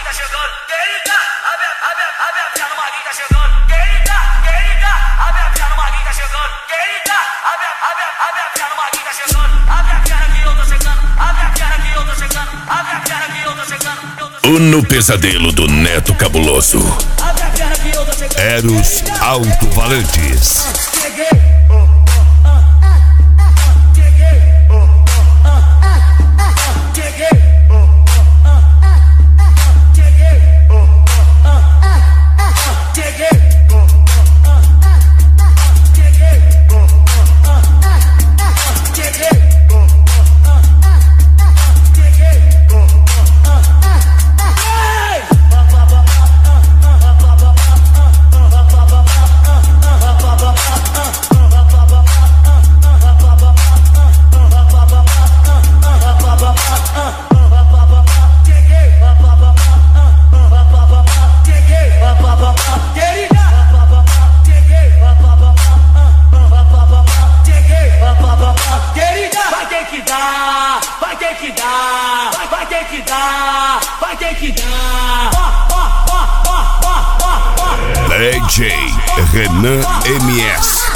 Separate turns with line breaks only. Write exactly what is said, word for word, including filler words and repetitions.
tá chegando. Querida, abre, abre, abre a perna, o Maguinho tá chegando. Querida, querida, abre a perna, o Maguinho tá chegando. Querida, abre, abre, abre a perna, o Maguinho tá chegando. Abre a perna que eu tô chegando. Abre a perna que eu tô chegando. Abre a perna que eu tô chegando.
O No Pesadelo do Neto Cabuloso.
Abre a perna que eu tô chegando.
Eros Alto-Valentes.
Cheguei. D J Renan M S.